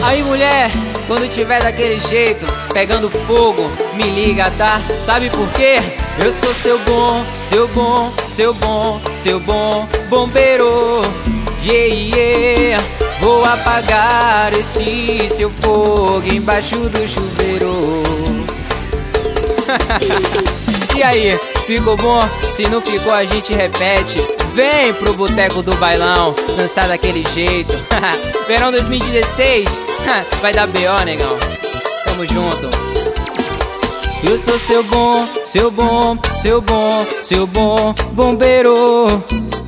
Aí mulher, quando tiver daquele jeito, pegando fogo, me liga, tá? Sabe por quê? Eu sou seu bom, seu bom, seu bom, seu bom bombeiro. Yeah, yeah. Vou apagar esse seu fogo embaixo do chuveiro. E aí, ficou bom? Se não ficou, a gente repete. Vem pro boteco do bailão, dançar daquele jeito. Verão 2016, vai dar B.O., negão. Tamo junto. Eu sou seu bom, seu bom, seu bom, seu bom bombeiro.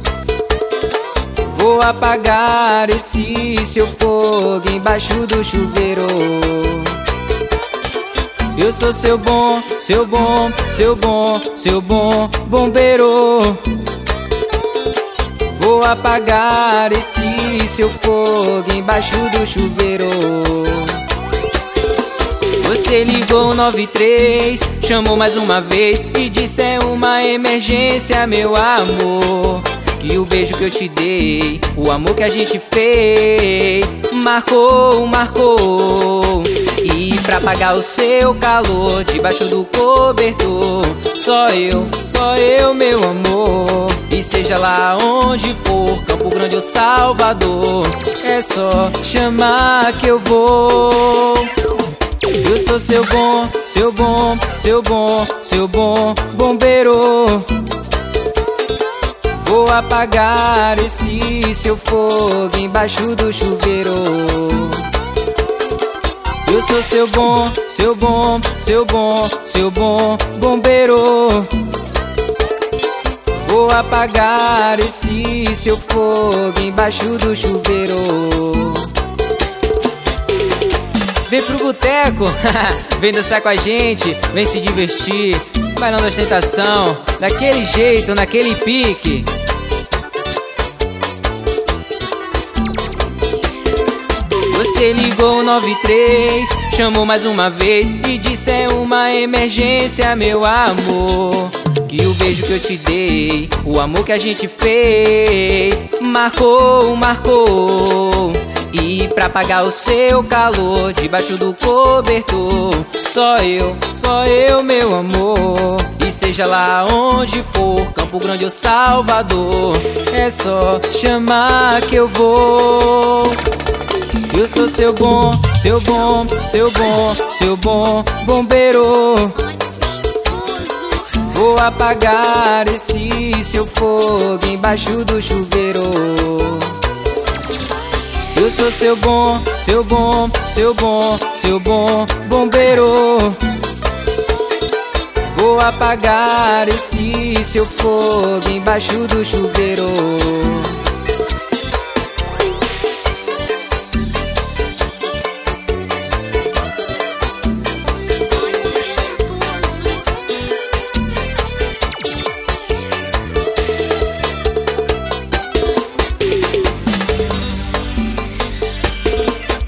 Vou apagar esse seu fogo embaixo do chuveiro. Eu sou seu bom, seu bom, seu bom, seu bom bombeiro. Vou apagar esse seu fogo embaixo do chuveiro. Você ligou 93, chamou mais uma vez e disse é uma emergência, meu amor. Que o beijo que eu te dei, o amor que a gente fez, marcou, marcou. E pra apagar o seu calor debaixo do cobertor, só eu, meu amor. E seja lá onde for, Campo Grande ou Salvador, é só chamar que eu vou. Eu sou seu bom, seu bom, seu bom, seu bom bombeiro. Vou apagar esse seu fogo embaixo do chuveiro. Eu sou seu bom, seu bom, seu bom, seu bom bombeiro. Vou apagar esse seu fogo embaixo do chuveiro. Vem pro boteco, vem dançar com a gente, vem se divertir, bailando a ostentação, daquele jeito, naquele pique. Você ligou 93, chamou mais uma vez e disse é uma emergência, meu amor. Que o beijo que eu te dei, o amor que a gente fez, marcou, marcou. E pra apagar o seu calor debaixo do cobertor, só eu, meu amor. E seja lá onde for, Campo Grande ou Salvador, é só chamar que eu vou. Eu sou seu bom, seu bom, seu bom, seu bom bombeiro. Vou apagar esse seu fogo embaixo do chuveiro. Eu sou seu bom, seu bom, seu bom, seu bom bombeiro. Vou apagar esse seu fogo embaixo do chuveiro.